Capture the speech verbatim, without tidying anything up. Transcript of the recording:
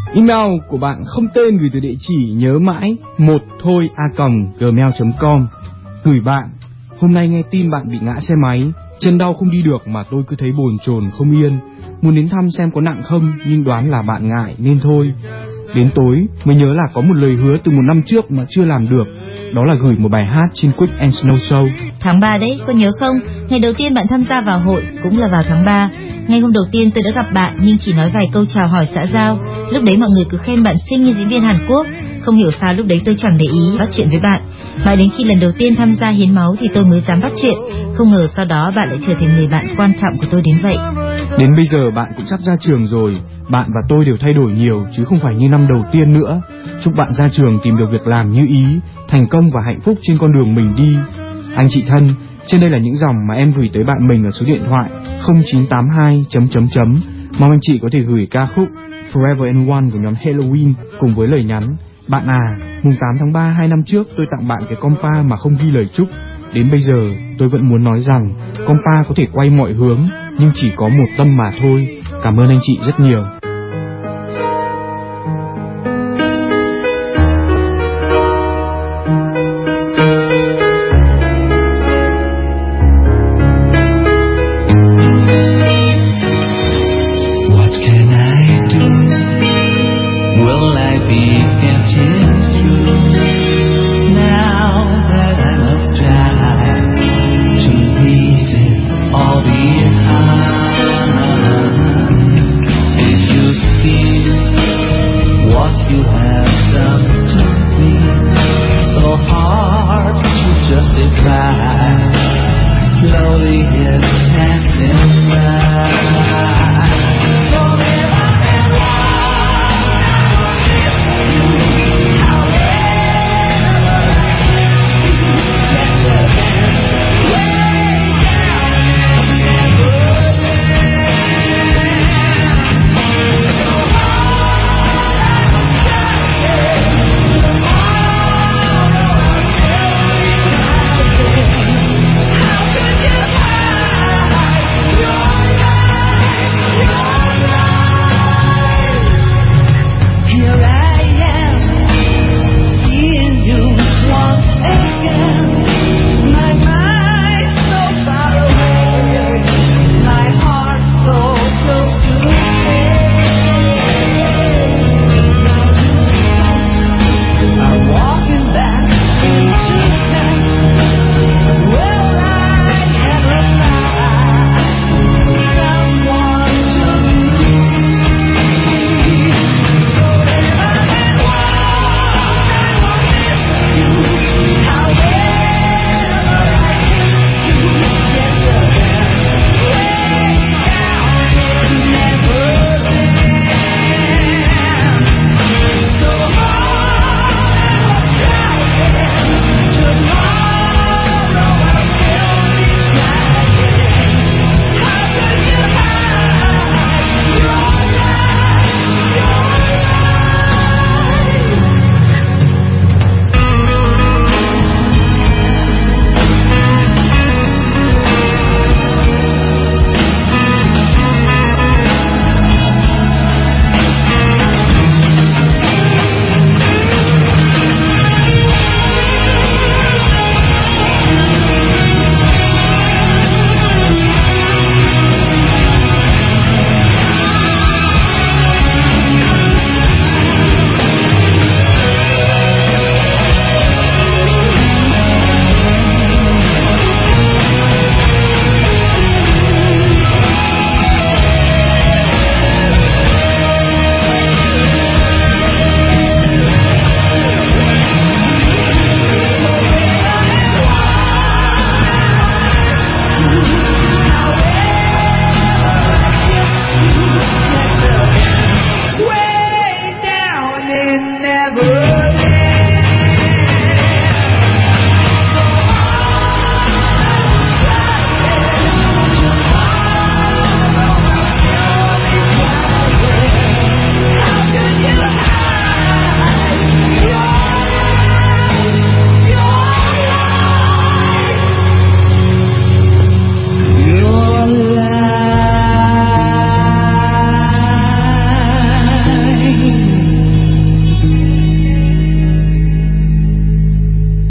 Email của bạn không tên gửi từ địa chỉ nhớ mãi một thôi a còng gmail chấm com. Gửi bạn: hôm nay nghe tin bạn bị ngã xe máy, chân đau không đi được mà tôi cứ thấy bồn chồn không yên, muốn đến thăm xem có nặng không, nhưng đoán là bạn ngại nên thôi. Đến tối mới nhớ là có một lời hứa từ một năm trước mà chưa làm được, đó là gửi một bài hát trên Quick and Snow Show. Tháng ba đấy, có nhớ không? Ngày đầu tiên bạn tham gia vào hội cũng là vào tháng ba. Ngày hôm đầu tiên tôi đã gặp bạn nhưng chỉ nói vài câu chào hỏi xã giao. Lúc đấy mọi người cứ khen bạn xinh như diễn viên Hàn Quốc. Không hiểu sao lúc đấy tôi chẳng để ý bắt chuyện với bạn. Mãi đến khi lần đầu tiên tham gia hiến máu thì tôi mới dám bắt chuyện. Không ngờ sau đó bạn lại trở thành người bạn quan trọng của tôi đến vậy. Đến bây giờ bạn cũng sắp ra trường rồi. Bạn và tôi đều thay đổi nhiều chứ không phải như năm đầu tiên nữa. Chúc bạn ra trường tìm được việc làm như ý, thành công và hạnh phúc trên con đường mình đi. Anh chị thân, trên đây là những dòng mà em gửi tới bạn mình ở số điện thoại không chín tám hai chấm chấm chấm. Mong anh chị có thể gửi ca khúc Forever and One của nhóm Halloween cùng với lời nhắn: bạn à, mùng tám tháng ba hai năm trước tôi tặng bạn cái compa mà không ghi lời chúc. Đến bây giờ tôi vẫn muốn nói rằng compa có thể quay mọi hướng nhưng chỉ có một tâm mà thôi. Cảm ơn anh chị rất nhiều. Will I be empty?